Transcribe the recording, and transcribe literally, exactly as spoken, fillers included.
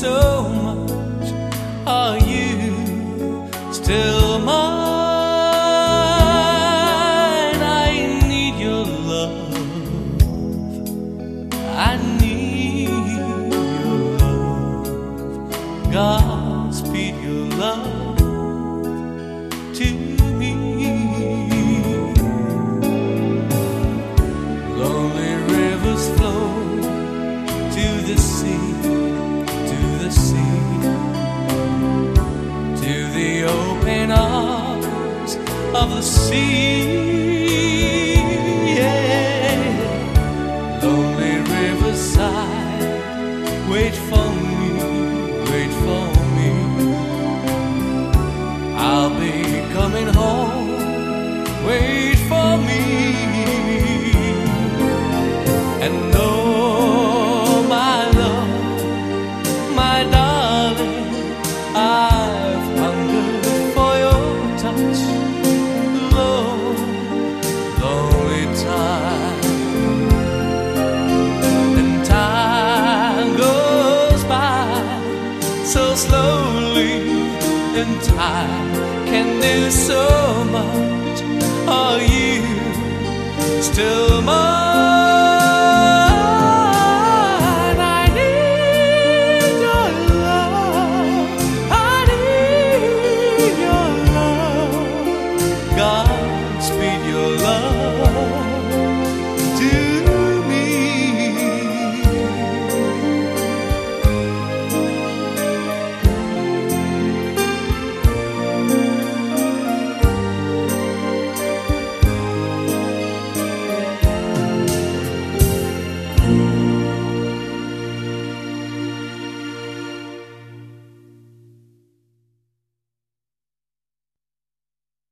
so much. Are you still mine? I need your love. I need your love. Godspeed your love to me. Lonely rivers flow to the sea, to the sea, to the open arms of the sea. Yeah. Lonely riverside, wait for me, wait for me. I'll be coming home, wait for me. And oh, my love, my darling, I've hungered for your touch. Long, lonely time, and time goes by so slowly, and time can do so much. Are you still mine?